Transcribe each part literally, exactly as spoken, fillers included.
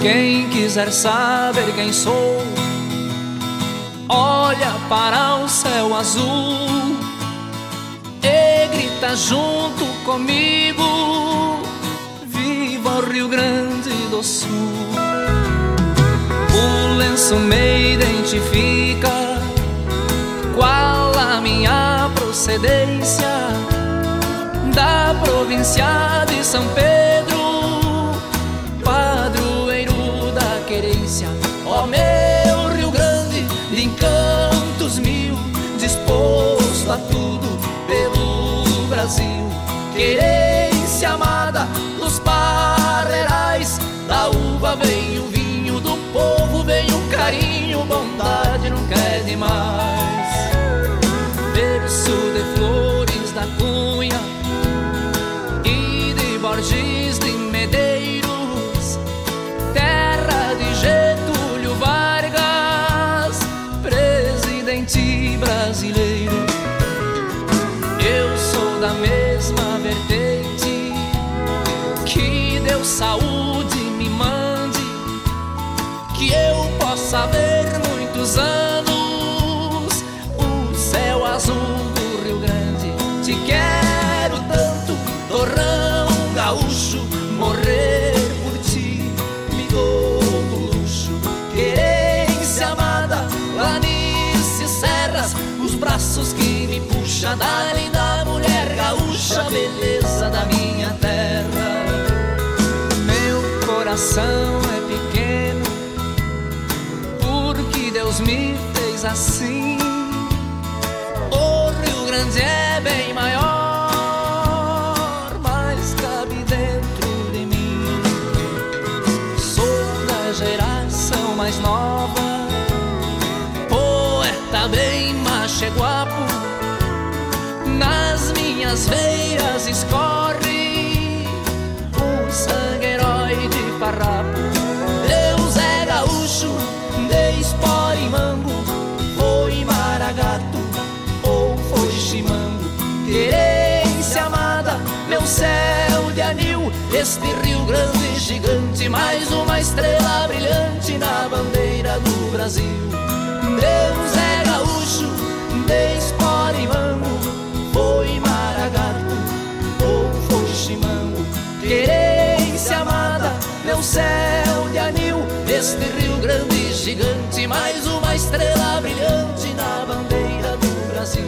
Quem quiser saber quem sou, olha para o céu azul e grita junto comigo: viva o Rio Grande do Sul. O lenço me identifica, qual a minha procedência, da província de São Pedro, padroeiro da querência. Ó meu Rio Grande, de encantos mil, disposto a tudo pelo Brasil. Querência amada dos parreirais, da uva vem o vinho, do povo vem o carinho, bondade nunca é demais. Berço de Flores da Cunha e de Borges de Medeiros, terra de Getúlio Vargas, presidente brasileiro. Eu sou da mesma vertente, que Deus saúde me mande, que eu possa ver muitos anos o céu azul do Rio Grande. Te quero tanto, torrão gaúcho, morrer por ti me dou do luxo. Querência amada, planícies, serras, os braços que me puxa da linda mulher gaúcha, beleza da minha terra. Meu coração é pequeno, porque Deus me fez assim. O Rio Grande é bem maior, mas cabe dentro de mim. Sou da geração mais nova, poeta bem macheguapo, nas minhas veias escorre o sangue herói de farrapo. Deus é gaúcho, de Esporimambo, foi Maragato ou foi Chimango. Querência amada, meu céu de anil, este Rio Grande gigante, mais uma estrela brilhante na bandeira do Brasil. Deus é gaúcho, de Esporimambo, foi Maragato ou foi Chimango. Querência amada, meu céu de anil, este Rio Grande gigante, mais uma estrela brilhante na bandeira do Brasil.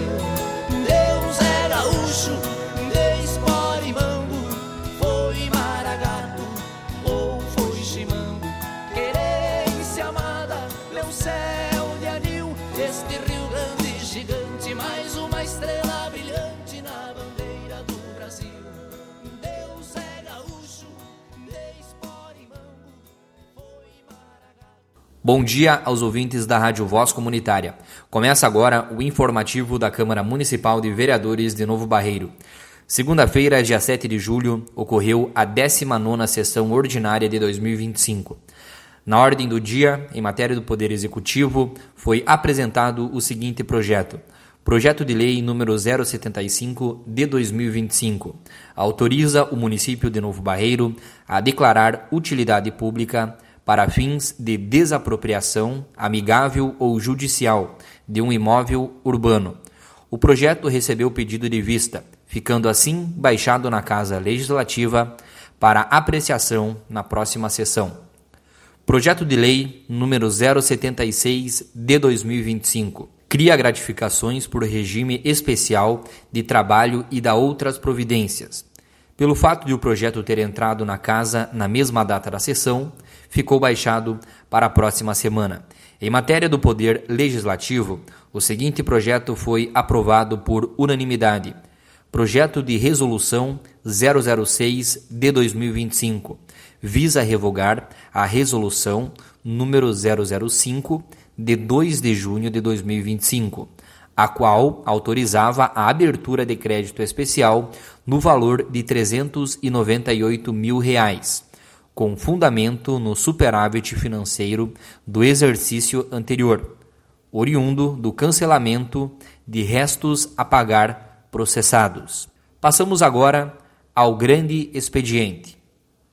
Deus é gaúcho, de Esporimambo, foi Maragato ou foi Chimango. Querência amada, meu céu de anil, este Rio Grande gigante, mais uma estrela brilhante na bandeira do Brasil. Deus é gaúcho, de Esporimambo, foi Maragato. Bom dia aos ouvintes da Rádio Voz Comunitária. Começa agora o informativo da Câmara Municipal de Vereadores de Novo Barreiro. Segunda-feira, dia sete de julho, ocorreu a décima nona sessão ordinária de dois mil e vinte e cinco. Na ordem do dia, em matéria do Poder Executivo, foi apresentado o seguinte projeto. Projeto de Lei número zero setenta e cinco de dois mil e vinte e cinco. Autoriza o município de Novo Barreiro a declarar utilidade pública para fins de desapropriação amigável ou judicial de um imóvel urbano. O projeto recebeu pedido de vista, ficando assim baixado na Casa Legislativa para apreciação na próxima sessão. Projeto de Lei número zero setenta e seis de dois mil e vinte e cinco. Cria gratificações por regime especial de trabalho e dá outras providências. Pelo fato de o projeto ter entrado na Casa na mesma data da sessão, ficou baixado para a próxima semana. Em matéria do Poder Legislativo, o seguinte projeto foi aprovado por unanimidade. Projeto de Resolução zero zero seis de dois mil e vinte e cinco. Visa revogar a Resolução número zero zero cinco de dois de junho de dois mil e vinte e cinco, a qual autorizava a abertura de crédito especial no valor de trezentos e noventa e oito mil reais, com fundamento no superávit financeiro do exercício anterior, oriundo do cancelamento de restos a pagar processados. Passamos agora ao grande expediente.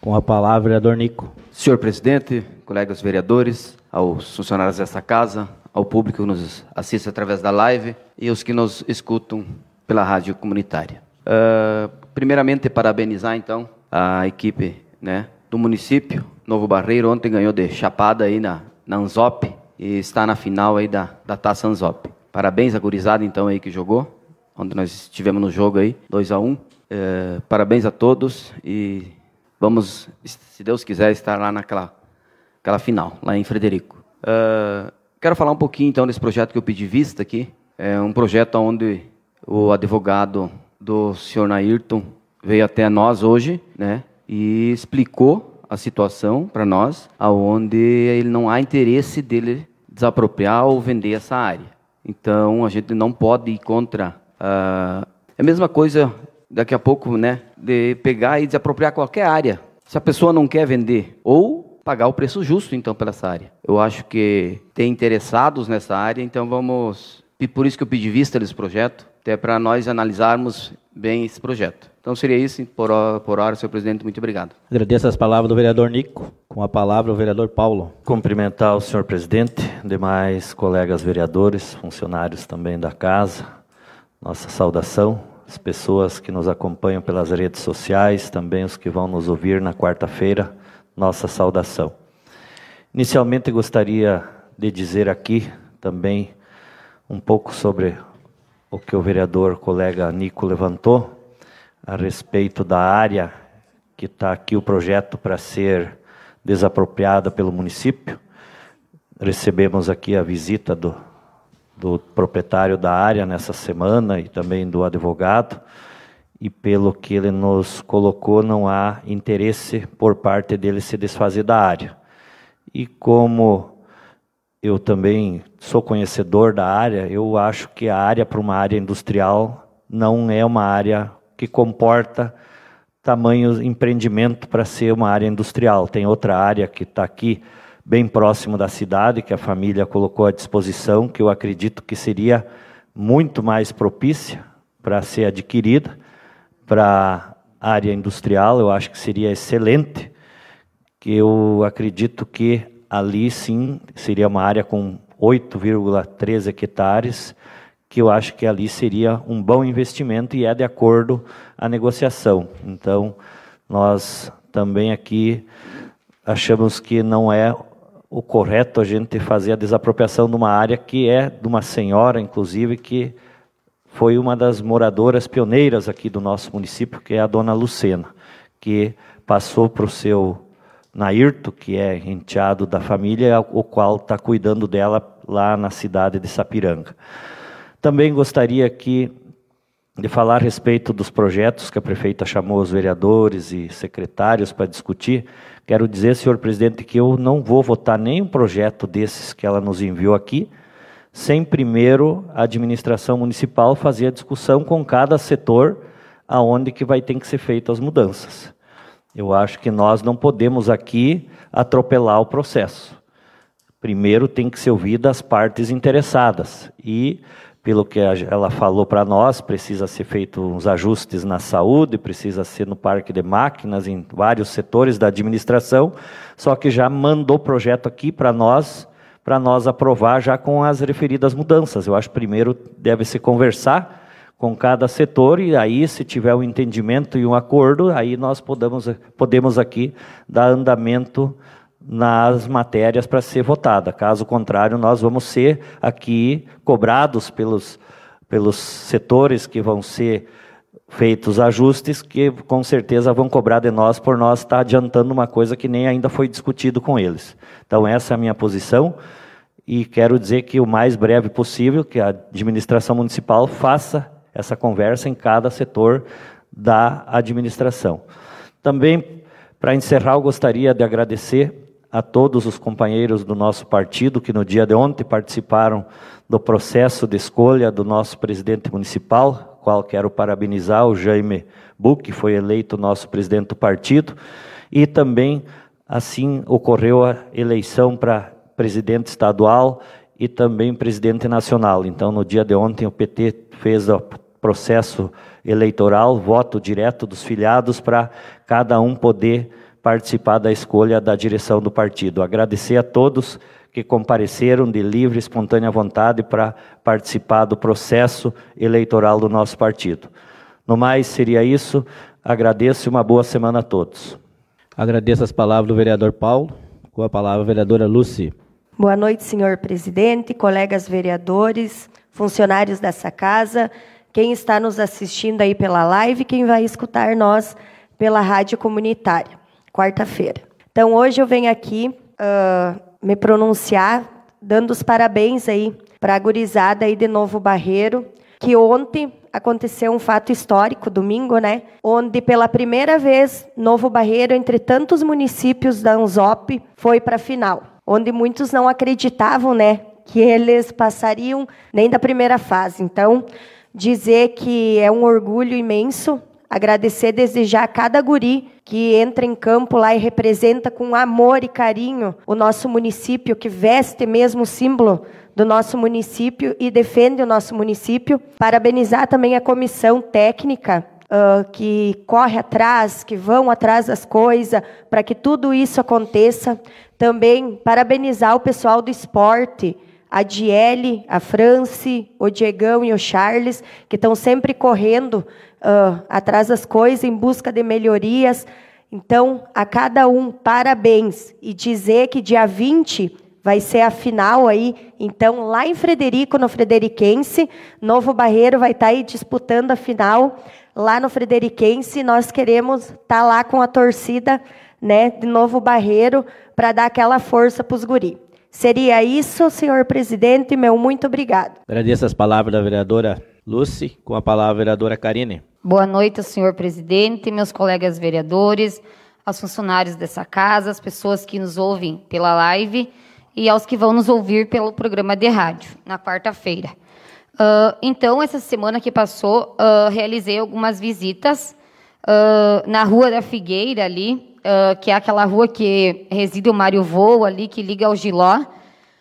Com a palavra, vereador Nico. Senhor presidente, colegas vereadores, aos funcionários desta casa, ao público que nos assiste através da live e os que nos escutam pela rádio comunitária. Uh, primeiramente, parabenizar, então, a equipe, né, do município, Novo Barreiro, ontem ganhou de chapada aí na, na Anzop e está na final aí da, da Taça Anzop. Parabéns à gurizada, então, aí que jogou, onde nós estivemos no jogo aí, dois a um. Uh, parabéns a todos e vamos, se Deus quiser, estar lá naquela aquela final, lá em Frederico. Uh, quero falar um pouquinho, então, desse projeto que eu pedi vista aqui. É um projeto onde o advogado do senhor Nairton veio até nós hoje, né, e explicou a situação para nós, aonde ele não há interesse dele desapropriar ou vender essa área. Então, a gente não pode ir contra... Uh, é a mesma coisa, daqui a pouco, né, de pegar e desapropriar qualquer área. Se a pessoa não quer vender, ou pagar o preço justo, então, pela essa área. Eu acho que tem interessados nessa área, então vamos... E por isso que eu pedi vista desse projeto, até para nós analisarmos bem esse projeto. Então seria isso, por hora, por hora, senhor presidente, muito obrigado. Agradeço as palavras do vereador Nico. Com a palavra, o vereador Paulo. Cumprimentar o senhor presidente, demais colegas vereadores, funcionários também da casa, nossa saudação, as pessoas que nos acompanham pelas redes sociais, também os que vão nos ouvir na quarta-feira, nossa saudação. Inicialmente gostaria de dizer aqui também um pouco sobre o que o vereador colega Nico levantou a respeito da área que está aqui o projeto para ser desapropriada pelo município. Recebemos aqui a visita do, do proprietário da área nessa semana e também do advogado, e pelo que ele nos colocou, não há interesse por parte dele se desfazer da área. E como eu também sou conhecedor da área, eu acho que a área para uma área industrial não é uma área que comporta tamanho empreendimento para ser uma área industrial. Tem outra área que está aqui bem próximo da cidade, que a família colocou à disposição, que eu acredito que seria muito mais propícia para ser adquirida. Para a área industrial, eu acho que seria excelente, que eu acredito que ali sim seria uma área com oito vírgula três hectares, que eu acho que ali seria um bom investimento e é de acordo à negociação. Então, nós também aqui achamos que não é o correto a gente fazer a desapropriação de uma área que é de uma senhora, inclusive, que foi uma das moradoras pioneiras aqui do nosso município, que é a dona Lucena, que passou para o seu Nairto, que é enteado da família, o qual está cuidando dela lá na cidade de Sapiranga. Também gostaria aqui de falar a respeito dos projetos que a prefeita chamou os vereadores e secretários para discutir. Quero dizer, senhor presidente, que eu não vou votar nenhum projeto desses que ela nos enviou aqui, sem primeiro a administração municipal fazer a discussão com cada setor aonde que vai ter que ser feitas as mudanças. Eu acho que nós não podemos aqui atropelar o processo. Primeiro tem que ser ouvida as partes interessadas e, pelo que ela falou para nós, precisa ser feito uns ajustes na saúde, precisa ser no parque de máquinas, em vários setores da administração, só que já mandou projeto aqui para nós, para nós aprovar já com as referidas mudanças. Eu acho que primeiro deve se conversar com cada setor e aí, se tiver um entendimento e um acordo, aí nós podemos, podemos aqui dar andamento nas matérias para ser votada. Caso contrário, nós vamos ser aqui cobrados pelos, pelos setores que vão ser feitos ajustes, que com certeza vão cobrar de nós por nós estar adiantando uma coisa que nem ainda foi discutido com eles. Então essa é a minha posição e quero dizer que o mais breve possível que a administração municipal faça essa conversa em cada setor da administração. Também, para encerrar, eu gostaria de agradecer a todos os companheiros do nosso partido que no dia de ontem participaram do processo de escolha do nosso presidente municipal, qual quero parabenizar, o Jaime Buch, que foi eleito nosso presidente do partido, e também assim ocorreu a eleição para presidente estadual e também presidente nacional. Então, no dia de ontem, o P T fez o processo eleitoral, voto direto dos filiados, para cada um poder participar da escolha da direção do partido. Agradecer a todos que compareceram de livre e espontânea vontade para participar do processo eleitoral do nosso partido. No mais, seria isso. Agradeço e uma boa semana a todos. Agradeço as palavras do vereador Paulo. Com a palavra a vereadora Lucy. Boa noite, senhor presidente, colegas vereadores, funcionários dessa casa, quem está nos assistindo aí pela live, quem vai escutar nós pela rádio comunitária, quarta-feira. Então, hoje eu venho aqui uh, me pronunciar, dando os parabéns aí para a gurizada aí de Novo Barreiro, que ontem aconteceu um fato histórico, domingo, né? Onde, pela primeira vez, Novo Barreiro, entre tantos municípios da ANZOP, foi para a final. Onde muitos não acreditavam, né? Que eles passariam nem da primeira fase. Então, dizer que é um orgulho imenso, agradecer desde já a cada guri que entra em campo lá e representa com amor e carinho o nosso município, que veste mesmo o símbolo do nosso município e defende o nosso município. Parabenizar também a comissão técnica, uh, que corre atrás, que vão atrás das coisas, para que tudo isso aconteça. Também parabenizar o pessoal do esporte, a Diele, a Franci, o Diegão e o Charles, que estão sempre correndo uh, atrás das coisas, em busca de melhorias. Então, a cada um, parabéns. E dizer que dia vinte vai ser a final aí. Então, lá em Frederico, no Frederiquense, Novo Barreiro vai estar aí disputando a final lá no Frederiquense. Nós queremos estar lá com a torcida, né, de Novo Barreiro para dar aquela força para os guri. Seria isso, senhor presidente, meu muito obrigado. Agradeço as palavras da vereadora Lucy, com a palavra a vereadora Karine. Boa noite, senhor presidente, meus colegas vereadores, aos funcionários dessa casa, as pessoas que nos ouvem pela live e aos que vão nos ouvir pelo programa de rádio, na quarta-feira. Uh, então, essa semana que passou, uh, realizei algumas visitas uh, na Rua da Figueira, ali, Uh, que é aquela rua que reside o Mário Voo, ali, que liga ao Giló, uh,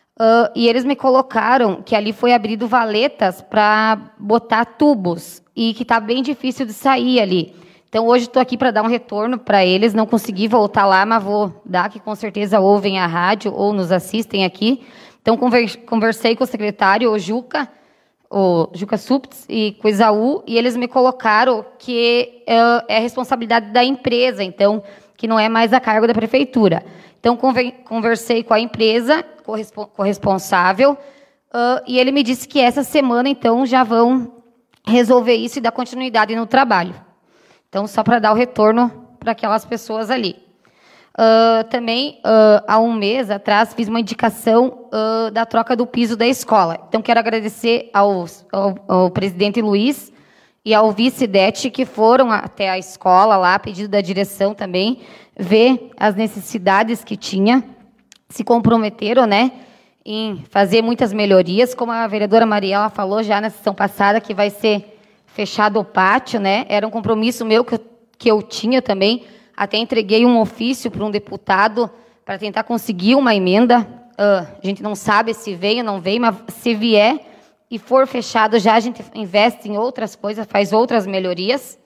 e eles me colocaram que ali foi abrido valetas para botar tubos, e que está bem difícil de sair ali. Então, hoje estou aqui para dar um retorno para eles, não consegui voltar lá, mas vou dar, que com certeza ouvem a rádio ou nos assistem aqui. Então, conversei com o secretário, o Juca, o Juca Supts, e com o Isaú, e eles me colocaram que uh, é responsabilidade da empresa, então, que não é mais a cargo da prefeitura. Então, conversei com a empresa, com o responsável, uh, e ele me disse que essa semana, então, já vão resolver isso e dar continuidade no trabalho. Então, só para dar o retorno para aquelas pessoas ali. Uh, também, uh, há um mês atrás, fiz uma indicação uh, da troca do piso da escola. Então, quero agradecer ao, ao, ao presidente Luiz e ao vice-dete, que foram até a escola lá, a pedido da direção também, ver as necessidades que tinha, se comprometeram, né, em fazer muitas melhorias, como a vereadora Mariela falou já na sessão passada, que vai ser fechado o pátio, né, era um compromisso meu que eu, que eu tinha também, até entreguei um ofício para um deputado para tentar conseguir uma emenda, uh, a gente não sabe se veio ou não veio, mas se vier e for fechado, já a gente investe em outras coisas, faz outras melhorias.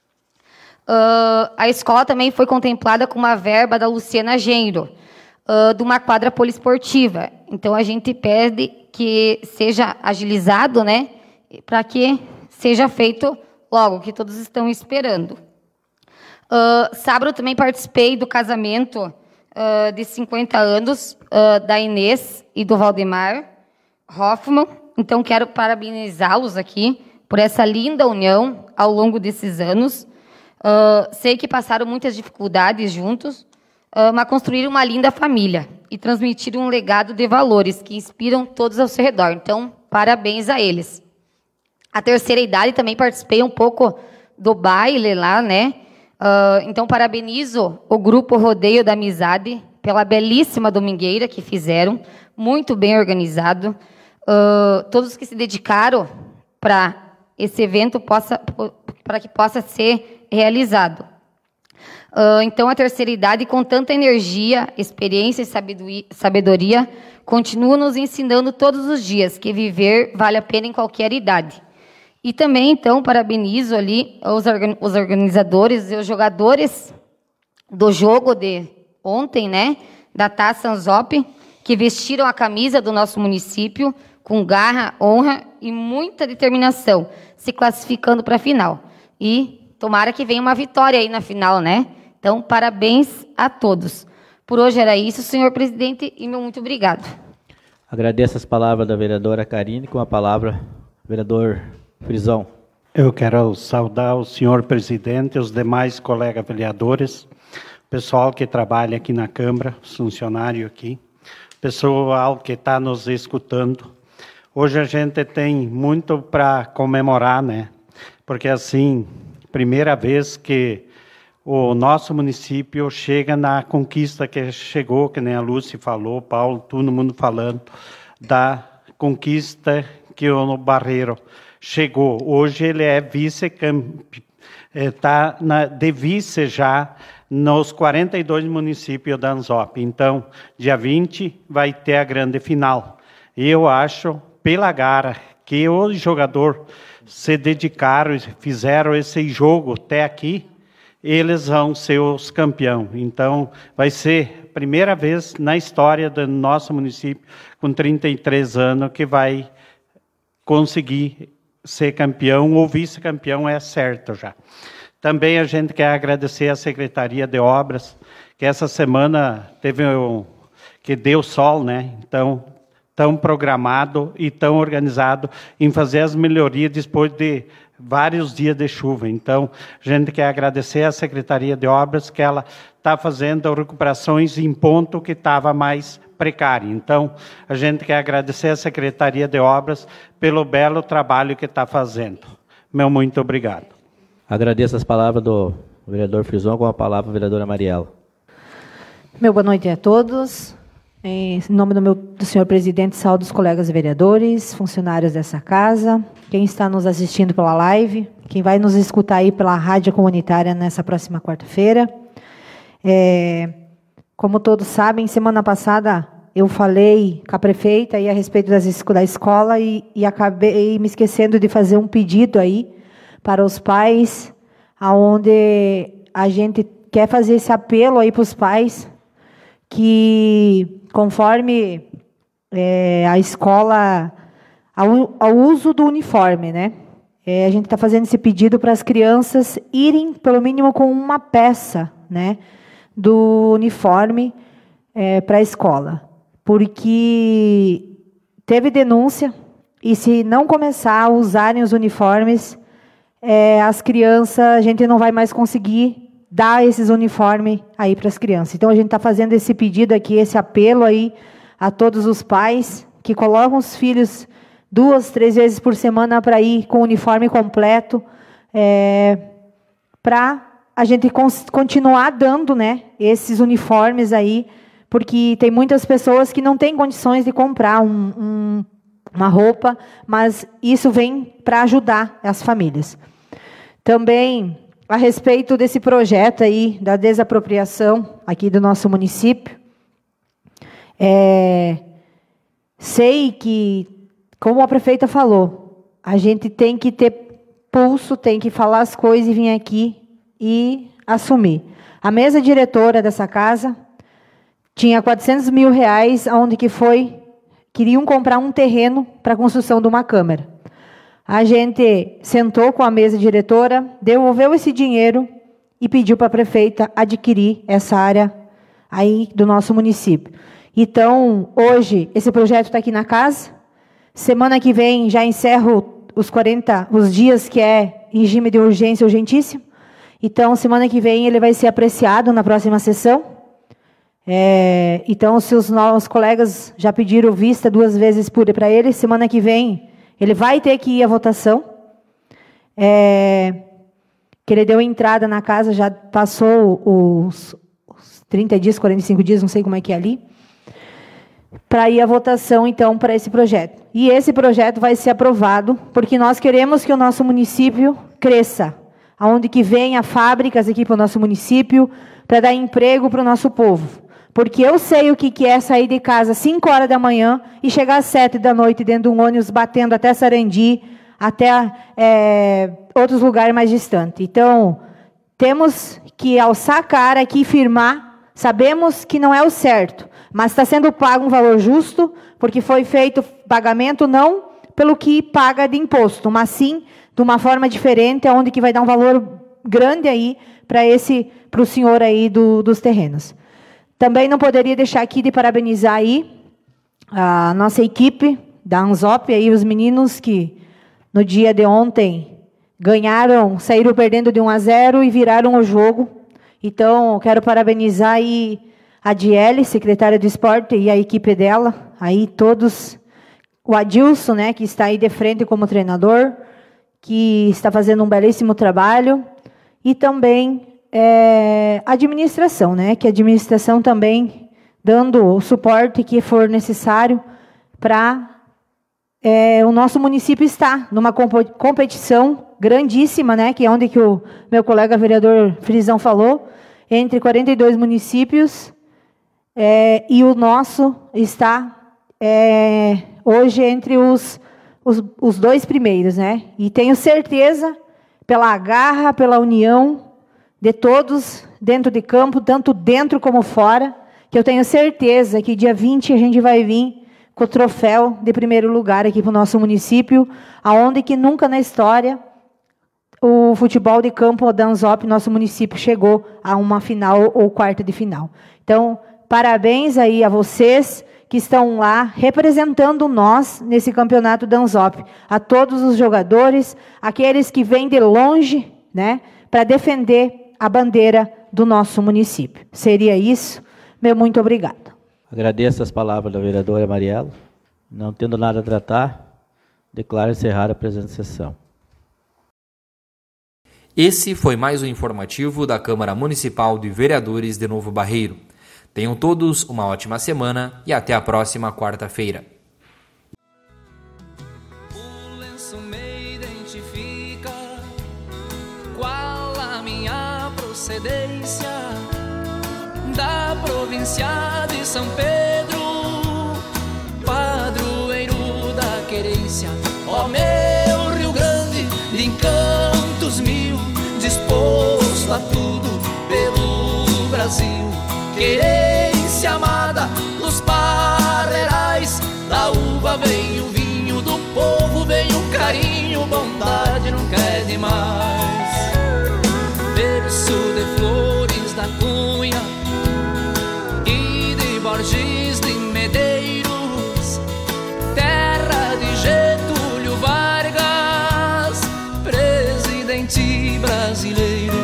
Uh, a escola também foi contemplada com uma verba da Luciana Genro, uh, de uma quadra poliesportiva. Então, a gente pede que seja agilizado, né, para que seja feito logo, que todos estão esperando. Uh, sábado também participei do casamento uh, de cinquenta anos uh, da Inês e do Valdemar Hoffmann. Então, quero parabenizá-los aqui por essa linda união ao longo desses anos. Uh, sei que passaram muitas dificuldades juntos, uh, mas construíram uma linda família e transmitiram um legado de valores que inspiram todos ao seu redor. Então, parabéns a eles. A terceira idade também participei um pouco do baile lá, né? Uh, então, parabenizo o Grupo Rodeio da Amizade pela belíssima domingueira que fizeram, muito bem organizado. Uh, todos que se dedicaram para esse evento possa, para que possa ser realizado. Uh, então, a terceira idade, com tanta energia, experiência e sabedoria, continua nos ensinando todos os dias que viver vale a pena em qualquer idade. E também, então, parabenizo ali os, organ os organizadores e os jogadores do jogo de ontem, né, da Taça Anzop, que vestiram a camisa do nosso município com garra, honra e muita determinação, se classificando para a final. E tomara que venha uma vitória aí na final, né? Então, parabéns a todos. Por hoje era isso, senhor presidente, e meu muito obrigado. Agradeço as palavras da vereadora Karine, com a palavra, vereador Frisão. Eu quero saudar o senhor presidente e os demais colegas vereadores, o pessoal que trabalha aqui na Câmara, os funcionários aqui, o pessoal que está nos escutando. Hoje a gente tem muito para comemorar, né? Porque assim, primeira vez que o nosso município chega na conquista que chegou, que nem a Lúcia falou, Paulo, todo mundo falando, da conquista que o Barreiro chegou. Hoje ele é vice-campeão, está de vice já nos quarenta e dois municípios da Anzop. Então, dia vinte vai ter a grande final. E eu acho, pela gara, que os jogadores se dedicaram e fizeram esse jogo até aqui, eles vão ser os campeões. Então, vai ser a primeira vez na história do nosso município, com trinta e três anos, que vai conseguir ser campeão ou vice-campeão, é certo já. Também a gente quer agradecer à Secretaria de Obras, que essa semana teve um, que deu sol, né? Então, tão programado e tão organizado em fazer as melhorias depois de vários dias de chuva. Então, a gente quer agradecer à Secretaria de Obras, que ela está fazendo recuperações em ponto que estava mais precário. Então, a gente quer agradecer à Secretaria de Obras pelo belo trabalho que está fazendo. Meu muito obrigado. Agradeço as palavras do vereador Frisão, com a palavra a vereadora Mariela. Meu boa noite a todos. Em nome do, meu, do senhor presidente, saúdo os colegas vereadores, funcionários dessa casa, quem está nos assistindo pela live, quem vai nos escutar aí pela rádio comunitária nessa próxima quarta-feira. É, como todos sabem, semana passada eu falei com a prefeita aí a respeito das, da escola e, e acabei me esquecendo de fazer um pedido aí para os pais, aonde a gente quer fazer esse apelo aí para os pais, que conforme é, a escola, ao, ao uso do uniforme, né? É, a gente está fazendo esse pedido para as crianças irem, pelo mínimo, com uma peça, né, do uniforme é, para a escola. Porque teve denúncia, e se não começar a usarem os uniformes, é, as crianças, a gente não vai mais conseguir dar esses uniformes aí para as crianças. Então, a gente está fazendo esse pedido aqui, esse apelo aí a todos os pais que colocam os filhos duas, três vezes por semana para ir com o uniforme completo, é, para a gente continuar dando, né, esses uniformes aí, porque tem muitas pessoas que não têm condições de comprar um, um, uma roupa, mas isso vem para ajudar as famílias. Também, a respeito desse projeto aí, da desapropriação aqui do nosso município, é, sei que, como a prefeita falou, a gente tem que ter pulso, tem que falar as coisas e vir aqui e assumir. A mesa diretora dessa casa tinha quatrocentos mil reais, onde que foi, queriam comprar um terreno para a construção de uma câmara. A gente sentou com a mesa diretora, devolveu esse dinheiro e pediu para a prefeita adquirir essa área aí do nosso município. Então, hoje, esse projeto está aqui na casa. Semana que vem, já encerro os quarenta, os dias que é em regime de urgência urgentíssimo. Então, semana que vem, ele vai ser apreciado na próxima sessão. É, então, se os nossos colegas já pediram vista duas vezes por para ele, semana que vem ele vai ter que ir à votação, é, que ele deu entrada na casa, já passou os, os trinta dias, quarenta e cinco dias, não sei como é que é ali, para ir à votação, então, para esse projeto. E esse projeto vai ser aprovado, porque nós queremos que o nosso município cresça, aonde que venha fábricas aqui para o nosso município, para dar emprego para o nosso povo. Porque eu sei o que é sair de casa às cinco horas da manhã e chegar às sete da noite dentro de um ônibus batendo até Sarandi, até é, outros lugares mais distantes. Então, temos que alçar a cara aqui e firmar. Sabemos que não é o certo, mas está sendo pago um valor justo, porque foi feito pagamento não pelo que paga de imposto, mas sim de uma forma diferente, onde que vai dar um valor grande aí para esse, para o senhor aí do, dos terrenos. Também não poderia deixar aqui de parabenizar aí a nossa equipe da ANZOP, aí os meninos que no dia de ontem ganharam, saíram perdendo de um a zero e viraram o jogo. Então, quero parabenizar aí a Diele, secretária do esporte, e a equipe dela, aí todos, o Adilson, né, que está aí de frente como treinador, que está fazendo um belíssimo trabalho, e também é, a administração, né, que a administração também dando o suporte que for necessário para é, o nosso município estar numa competição grandíssima, né, que é onde que o meu colega vereador Frisão falou, entre quarenta e dois municípios, é, e o nosso está é, hoje entre os, os, os dois primeiros, né? E tenho certeza, pela garra, pela união de todos dentro de campo, tanto dentro como fora, que eu tenho certeza que dia vinte a gente vai vir com o troféu de primeiro lugar aqui para o nosso município, aonde que nunca na história o futebol de campo da ANZOP, nosso município, chegou a uma final ou quarta de final. Então, parabéns aí a vocês que estão lá representando nós nesse campeonato da ANZOP. A todos os jogadores, aqueles que vêm de longe, né, para defender a bandeira do nosso município. Seria isso. Meu muito obrigado. Agradeço as palavras da vereadora Mariela. Não tendo nada a tratar, declaro encerrada a presente sessão. Esse foi mais um informativo da Câmara Municipal de Vereadores de Novo Barreiro. Tenham todos uma ótima semana e até a próxima quarta-feira. O lenço me identifica, qual a minha procedência, da província de São Pedro, padroeiro da querência. Ó meu Rio Grande, de encantos mil, disposto a tudo pelo Brasil. Querência amada dos parreirais, da uva vem o vinho, do povo vem o carinho, bondade nunca é demais. Berço de Flores da Cunha e de Borges de Medeiros, terra de Getúlio Vargas, presidente brasileiro.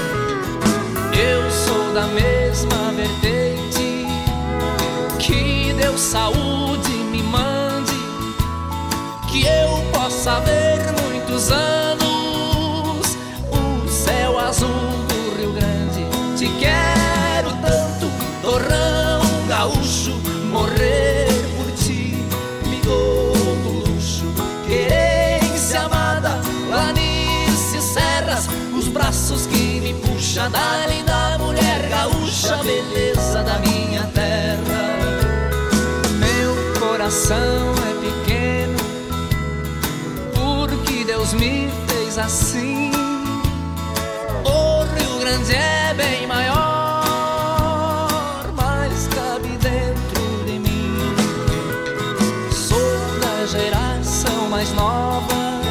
Eu sou da mesma vertente, que Deus saúde me mande, que eu possa ver muitos anos o céu azul do Rio Grande. Te quero tanto, torrão gaúcho, morrer por ti me dou do luxo. Querência amada, planícies, serras, os braços que me puxam da linda mulher gaúcha, beleza da minha terra. Meu coração é pequeno, porque Deus me fez assim. O Rio Grande é bem maior, mas cabe dentro de mim. Sou da geração mais nova,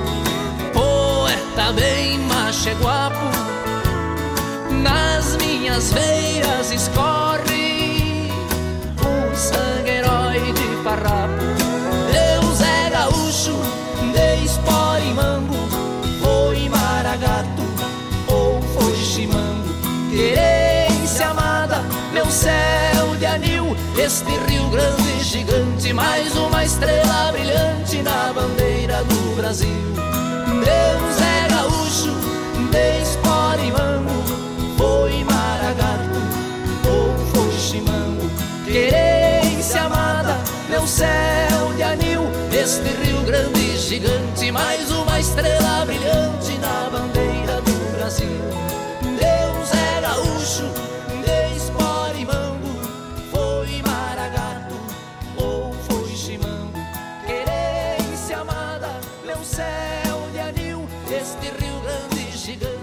poeta bem macheguapo, nas minhas veias escorre o sangue herói de farrapo. Deus é gaúcho, de Esporimambo, foi Maragato ou foi Chimango. Querência amada, meu céu de anil, este Rio Grande gigante, mais uma estrela brilhante na bandeira do Brasil. Deus é gaúcho, de Esporimambo, foi Maragato ou foi Chimango. Querência amada, meu céu de anil, este Rio Grande gigante, mais uma estrela brilhante na bandeira do Brasil. Deus é gaúcho, de Esporimambo, foi Maragato ou foi Chimango. Querência amada, meu céu de anil, este Rio Grande gigante,